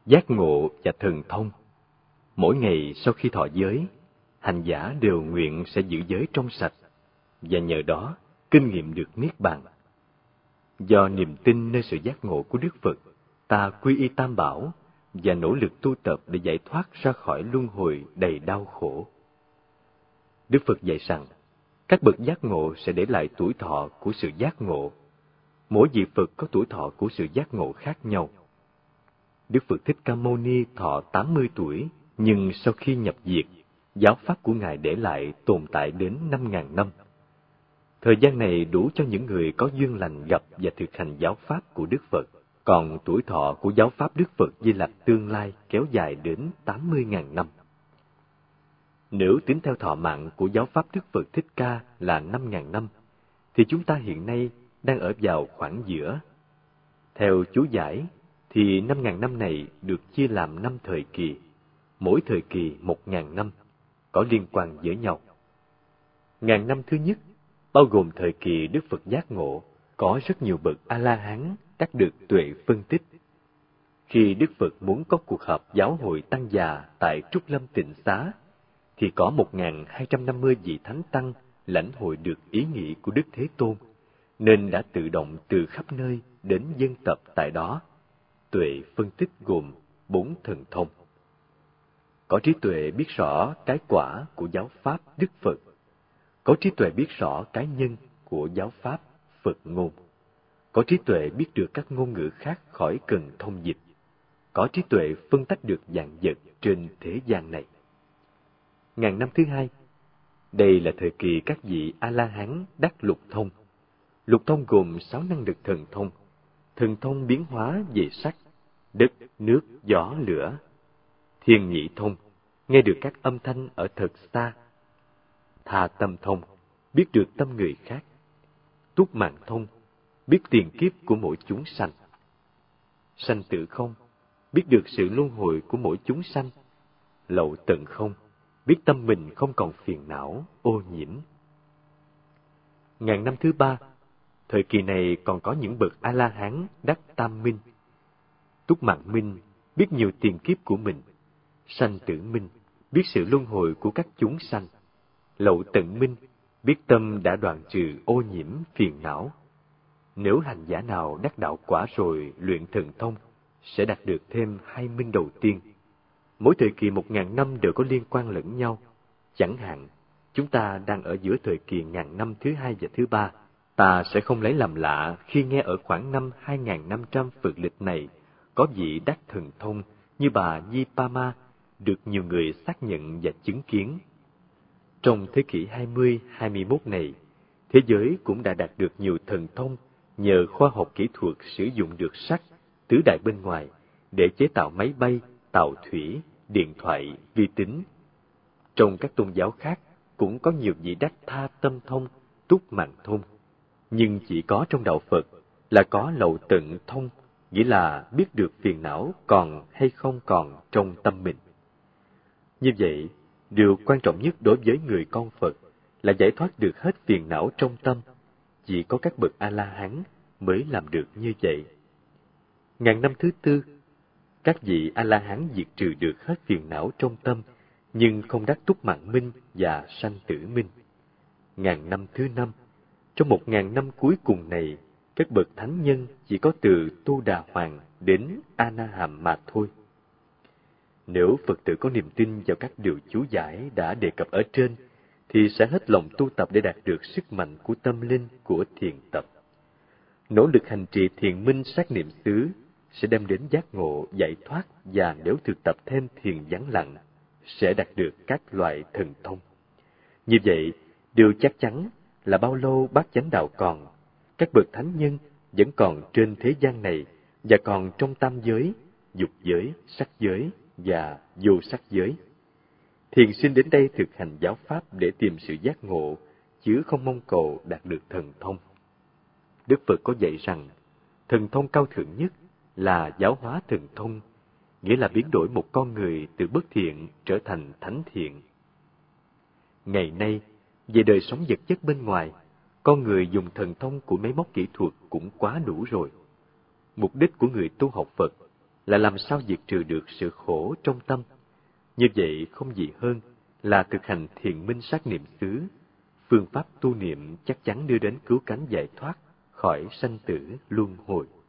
Giác ngộ và thần thông. Mỗi ngày sau khi thọ giới, hành giả đều nguyện sẽ giữ giới trong sạch, và nhờ đó kinh nghiệm được niết bàn. Do niềm tin nơi sự giác ngộ của Đức Phật, ta quy y Tam Bảo và nỗ lực tu tập để giải thoát ra khỏi luân hồi đầy đau khổ. Đức Phật dạy rằng, các bậc giác ngộ sẽ để lại tuổi thọ của sự giác ngộ. Mỗi vị Phật có tuổi thọ của sự giác ngộ khác nhau. Đức Phật Thích Ca Mâu Ni thọ 80 tuổi, nhưng sau khi nhập diệt, giáo pháp của Ngài để lại tồn tại đến 5.000 năm. Thời gian này đủ cho những người có duyên lành gặp và thực hành giáo pháp của Đức Phật. Còn tuổi thọ của giáo pháp Đức Phật Di Lặc tương lai kéo dài đến 80.000 năm. Nếu tính theo thọ mạng của giáo pháp Đức Phật Thích Ca là 5.000 năm, thì chúng ta hiện nay đang ở vào khoảng giữa. Theo chú giải, thì 5.000 năm này được chia làm 5 thời kỳ, mỗi thời kỳ 1.000 năm, có liên quan với nhau. Ngàn năm thứ nhất, bao gồm thời kỳ Đức Phật giác ngộ, có rất nhiều bậc A-la-hán đắc được tuệ phân tích. Khi Đức Phật muốn có cuộc họp giáo hội tăng già tại Trúc Lâm Tịnh Xá, thì có 1.250 vị thánh tăng lãnh hội được ý nghĩ của Đức Thế Tôn, nên đã tự động từ khắp nơi đến dân tập tại đó. Tuệ phân tích gồm 4 thần thông. Có trí tuệ biết rõ cái quả của giáo pháp Đức Phật, có trí tuệ biết rõ cái nhân của giáo pháp Phật ngôn, có trí tuệ biết được các ngôn ngữ khác khỏi cần thông dịch, có trí tuệ phân tách được vạn vật trên thế gian này. Ngàn năm thứ hai, đây là thời kỳ các vị A-la-hán đắc lục thông. Lục thông gồm 6 năng lực thần thông biến hóa về sắc, đất, nước, gió, lửa. Thiên nhị thông, nghe được các âm thanh ở thật xa. Tha tâm thông, biết được tâm người khác. Túc mạng thông, biết tiền kiếp của mỗi chúng sanh. Sanh tử không, biết được sự luân hồi của mỗi chúng sanh. Lậu tận không, biết tâm mình không còn phiền não, ô nhiễm. Ngàn năm thứ ba, thời kỳ này còn có những bậc A-la-hán đắc tam minh. Túc mạng minh, biết nhiều tiền kiếp của mình. Sanh tử minh, biết sự luân hồi của các chúng sanh. Lậu tận minh, biết tâm đã đoạn trừ ô nhiễm, phiền não. Nếu hành giả nào đắc đạo quả rồi luyện thần thông, sẽ đạt được thêm 2 minh đầu tiên. Mỗi thời kỳ 1.000 năm đều có liên quan lẫn nhau. Chẳng hạn, chúng ta đang ở giữa thời kỳ ngàn năm thứ hai và thứ ba. Ta sẽ không lấy làm lạ khi nghe ở khoảng năm 2.500 Phật lịch này, có vị đắc thần thông như bà Di Pa Ma được nhiều người xác nhận và chứng kiến. Trong thế kỷ 20-21 này, thế giới cũng đã đạt được nhiều thần thông nhờ khoa học kỹ thuật sử dụng được sắt, tứ đại bên ngoài để chế tạo máy bay, tàu thủy, điện thoại, vi tính. Trong các tôn giáo khác cũng có nhiều vị đắc tha tâm thông, túc mạng thông, nhưng chỉ có trong đạo Phật là có lậu tận thông, nghĩa là biết được phiền não còn hay không còn trong tâm mình. Như vậy, điều quan trọng nhất đối với người con Phật là giải thoát được hết phiền não trong tâm. Chỉ có các bậc A-la-hán mới làm được như vậy. Ngàn năm thứ tư, các vị A-la-hán diệt trừ được hết phiền não trong tâm, nhưng không đắc túc mạng minh và sanh tử minh. Ngàn năm thứ năm, trong 1.000 năm cuối cùng này, các bậc thánh nhân chỉ có từ Tu Đà Hoàng đến A Na Hàm mà thôi. Nếu Phật tử có niềm tin vào các điều chú giải đã đề cập ở trên, thì sẽ hết lòng tu tập để đạt được sức mạnh của tâm linh của thiền tập. Nỗ lực hành trì thiền minh sát niệm xứ sẽ đem đến giác ngộ, giải thoát, và nếu thực tập thêm thiền vắng lặng, sẽ đạt được các loại thần thông. Như vậy, điều chắc chắn là bao lâu bát chánh đạo còn, các bậc thánh nhân vẫn còn trên thế gian này và còn trong tam giới, dục giới, sắc giới và vô sắc giới. Thiền sinh đến đây thực hành giáo pháp để tìm sự giác ngộ, chứ không mong cầu đạt được thần thông. Đức Phật có dạy rằng, thần thông cao thượng nhất là giáo hóa thần thông, nghĩa là biến đổi một con người từ bất thiện trở thành thánh thiện. Ngày nay, về đời sống vật chất bên ngoài, con người dùng thần thông của máy móc kỹ thuật cũng quá đủ rồi. Mục đích của người tu học Phật là làm sao diệt trừ được sự khổ trong tâm. Như vậy không gì hơn là thực hành thiền minh sát niệm xứ, phương pháp tu niệm chắc chắn đưa đến cứu cánh giải thoát khỏi sanh tử luân hồi.